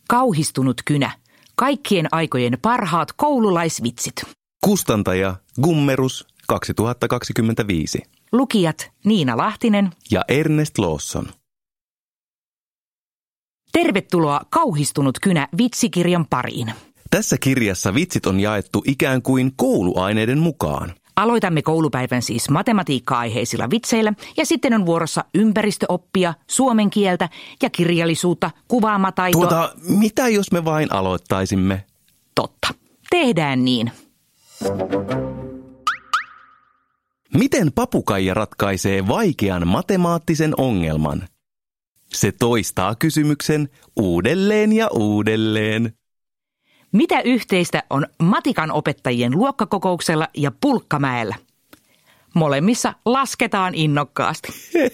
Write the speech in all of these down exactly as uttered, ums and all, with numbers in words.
Kauhistunut kynä. Kaikkien aikojen parhaat koululaisvitsit. Kustantaja Gummerus kaksituhattakaksikymmentäviisi. Lukijat Niina Lahtinen ja Ernest Lawson. Tervetuloa Kauhistunut kynä vitsikirjan pariin. Tässä kirjassa vitsit on jaettu ikään kuin kouluaineiden mukaan. Aloitamme koulupäivän siis matematiikka-aiheisilla vitseillä ja sitten on vuorossa ympäristöoppia, suomen kieltä ja kirjallisuutta, kuvaamataitoa. Tuota, mitä jos me vain aloittaisimme? Totta. Tehdään niin. Miten papukaija ratkaisee vaikean matemaattisen ongelman? Se toistaa kysymyksen uudelleen ja uudelleen. Mitä yhteistä on matikan opettajien luokkakokouksella ja Pulkkamäellä? Molemmissa lasketaan innokkaasti.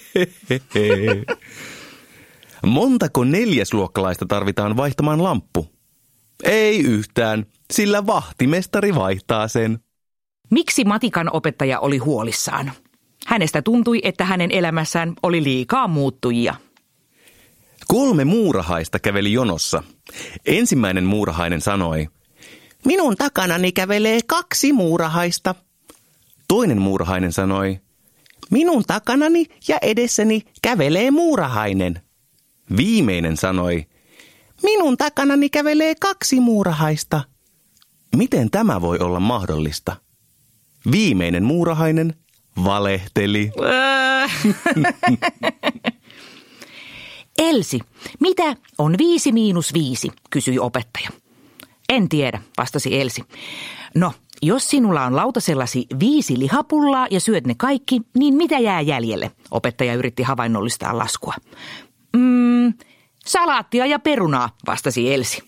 Montako neljäsluokkalaista tarvitaan vaihtamaan lamppu? Ei yhtään, sillä vahtimestari vaihtaa sen. Miksi matikan opettaja oli huolissaan? Hänestä tuntui, että hänen elämässään oli liikaa muuttujia. Kolme muurahaista käveli jonossa. Ensimmäinen muurahainen sanoi, minun takanani kävelee kaksi muurahaista. Toinen muurahainen sanoi, minun takanani ja edessäni kävelee muurahainen. Viimeinen sanoi, minun takanani kävelee kaksi muurahaista. Miten tämä voi olla mahdollista? Viimeinen muurahainen valehteli. Elsi, mitä on viisi miinus viisi, kysyi opettaja. En tiedä, vastasi Elsi. No, jos sinulla on lautasellasi viisi lihapullaa ja syöt ne kaikki, niin mitä jää jäljelle? Opettaja yritti havainnollistaa laskua. Mm, salaattia ja perunaa, vastasi Elsi.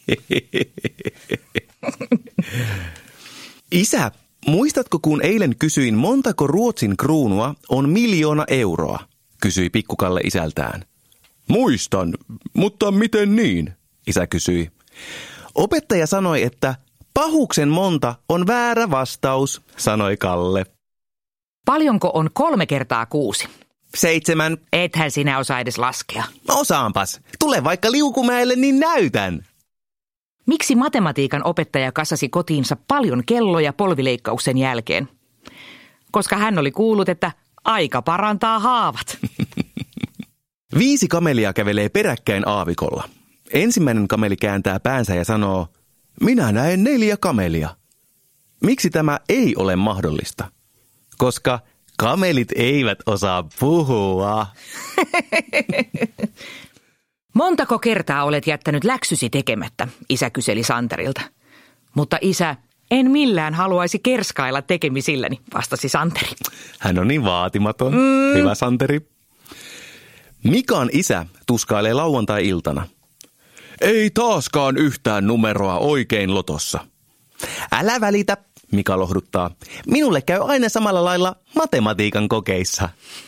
Isä, muistatko kun eilen kysyin, montako Ruotsin kruunua on miljoona euroa? Kysyi Pikkukalle isältään. Muistan, mutta miten niin? Isä kysyi. Opettaja sanoi, että pahuksen monta on väärä vastaus, sanoi Kalle. Paljonko on kolme kertaa kuusi? Seitsemän. Ethän sinä osaa edes laskea. Osaanpas. Tule vaikka Liukumäelle, niin näytän. Miksi matematiikan opettaja kasasi kotiinsa paljon kelloja polvileikkauksen jälkeen? Koska hän oli kuullut, että aika parantaa haavat. Viisi kamelia kävelee peräkkäin aavikolla. Ensimmäinen kameli kääntää päänsä ja sanoo, minä näen neljä kamelia. Miksi tämä ei ole mahdollista? Koska kamelit eivät osaa puhua. Montako kertaa olet jättänyt läksysi tekemättä, isä kyseli Santerilta. Mutta isä, en millään haluaisi kerskailla tekemisilläni, vastasi Santeri. Hän on niin vaatimaton. Mm. Hyvä Santeri. Mikan isä tuskailee lauantai-iltana. Ei taaskaan yhtään numeroa oikein lotossa. Älä välitä, Mika lohduttaa. Minulle käy aina samalla lailla matematiikan kokeissa.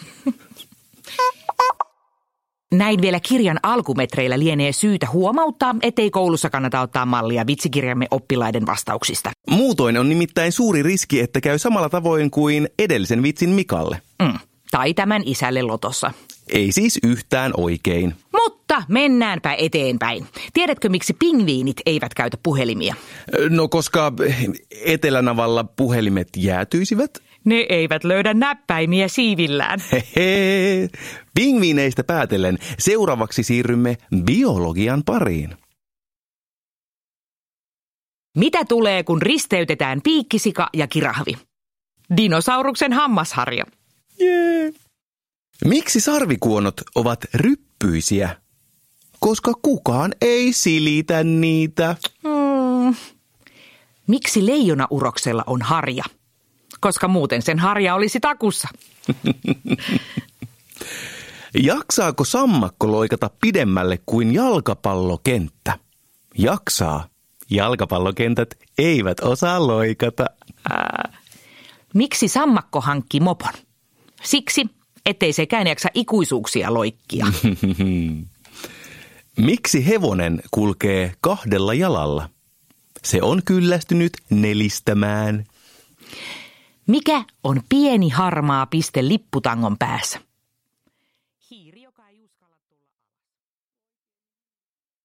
Näin vielä kirjan alkumetreillä lienee syytä huomauttaa, ettei koulussa kannata ottaa mallia vitsikirjamme oppilaiden vastauksista. Muutoin on nimittäin suuri riski, että käy samalla tavoin kuin edellisen vitsin Mikalle. Mm, tai tämän isälle lotossa. Ei siis yhtään oikein. Mutta mennäänpä eteenpäin. Tiedätkö, miksi pingviinit eivät käytä puhelimia? No, koska Etelänavalla puhelimet jäätyisivät. Ne eivät löydä näppäimiä siivillään. Hehe. Pingviineistä päätellen seuraavaksi siirrymme biologian pariin. Mitä tulee, kun risteytetään piikkisika ja kirahvi? Dinosauruksen hammasharja. Jee. Miksi sarvikuonot ovat ryppyisiä? Koska kukaan ei silitä niitä. Hmm. Miksi leijonauroksella on harja? Koska muuten sen harja olisi takussa. Jaksaako sammakko loikata pidemmälle kuin jalkapallokenttä? Jaksaa. Jalkapallokentät eivät osaa loikata. Ää, miksi sammakko hankki mopon? Siksi, ettei sekään jaksa ikuisuuksia loikkia. Miksi hevonen kulkee kahdella jalalla? Se on kyllästynyt nelistämään. Mikä on pieni harmaa piste lipputangon päässä?